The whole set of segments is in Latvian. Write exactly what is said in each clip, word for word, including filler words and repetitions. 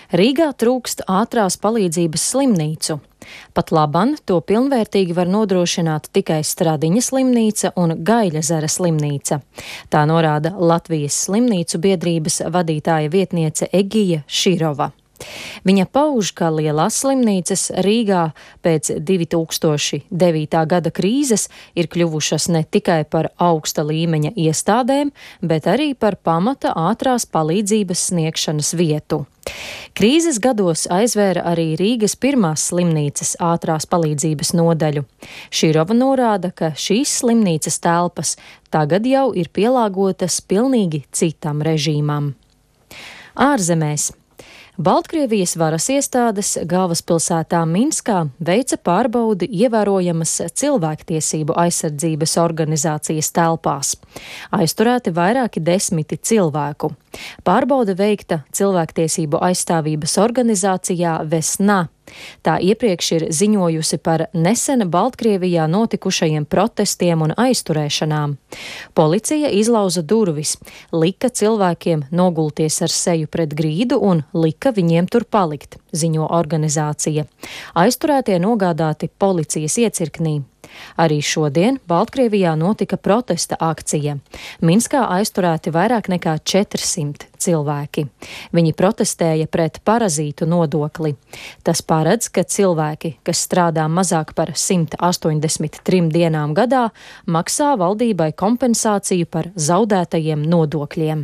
Rīgā trūkst ātrās palīdzības slimnīcu. Pat laban to pilnvērtīgi var nodrošināt tikai Stradiņa slimnīca un Gaiļezera slimnīca. Tā norāda Latvijas slimnīcu biedrības vadītāja vietniece Egija Širova. Viņa pauž, ka lielās slimnīcas Rīgā pēc divi tūkstoši devītā gada krīzes ir kļuvušas ne tikai par augsta līmeņa iestādēm, bet arī par pamata ātrās palīdzības sniegšanas vietu. Krīzes gados aizvēra arī Rīgas pirmās slimnīcas ātrās palīdzības nodaļu. Širova norāda, ka šīs slimnīcas telpas tagad jau ir pielāgotas pilnīgi citam režīmam. Ārzemēs. Baltkrievijas varas iestādes galvaspilsētā Minskā veica pārbaudi ievērojamas cilvēktiesību aizsardzības organizācijas telpās. Aizturēti vairāki desmiti cilvēku. Pārbaude veikta cilvēktiesību aizstāvības organizācijā Vesna. Tā iepriekš ir ziņojusi par nesen Baltkrievijā notikušajiem protestiem un aizturēšanām. Policija izlauza durvis, lika cilvēkiem nogulties ar seju pret grīdu un lika viņiem tur palikt, ziņo organizācija. Aizturētie nogādāti policijas iecirknī. Arī šodien Baltkrievijā notika protesta akcija. Minskā aizturēti vairāk nekā četrsimt cilvēki. Viņi protestēja pret parazītu nodokli. Tas paredz, ka cilvēki, kas strādā mazāk par simt astoņdesmit trim dienām gadā, maksā valdībai kompensāciju par zaudētajiem nodokļiem.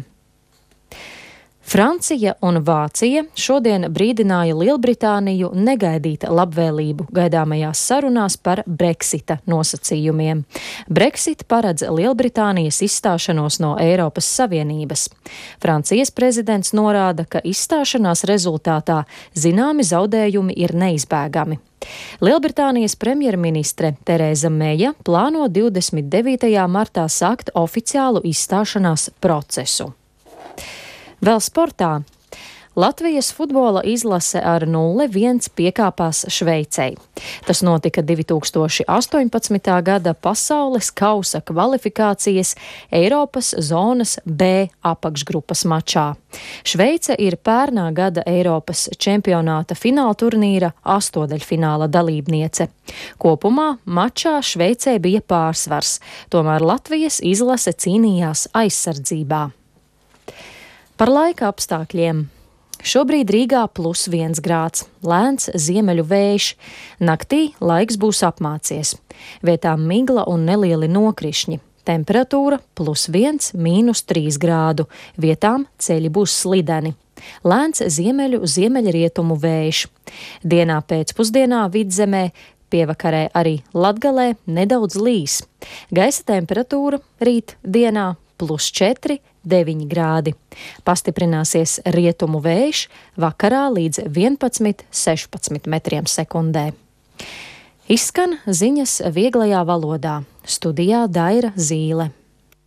Francija un Vācija šodien brīdināja Lielbritāniju negaidīt labvēlību gaidāmajās sarunās par Brexita nosacījumiem. Brexit paredz Lielbritānijas izstāšanos no Eiropas Savienības. Francijas prezidents norāda, ka izstāšanās rezultātā zināmi zaudējumi ir neizbēgami. Lielbritānijas premjerministre Tereza Meja plāno divdesmit devītajā martā sākt oficiālu izstāšanās procesu. Vēl sportā. Latvijas futbola izlase ar nulle viens piekāpās Šveicei. Tas notika divi tūkstoši astoņpadsmitā gada pasaules kausa kvalifikācijas Eiropas zonas B apakšgrupas mačā. Šveice ir pērnā gada Eiropas čempionāta fināla turnīra astodaļfināla dalībniece. Kopumā mačā Šveicē bija pārsvars, tomēr Latvijas izlase cīnījās aizsardzībā. Par laika apstākļiem. Šobrīd Rīgā plus viens grāds, lēns ziemeļu vējš. Naktī laiks būs apmācies. Vietām migla un nelieli nokrišņi. Temperatūra plus viens, mīnus trīs grādu. Vietām ceļi būs slideni. Lēns ziemeļu ziemeļrietumu vējš. Dienā pēcpusdienā Vidzemē, pievakarē arī Latgalē nedaudz līs. Gaisa temperatūra rīt dienā plus četri, deviņi grādi. Pastiprināsies rietumu vējš, vakarā līdz vienpadsmit, sešpadsmit metriem sekundē. Izskan ziņas vieglajā valodā. Studijā Daira Zīle.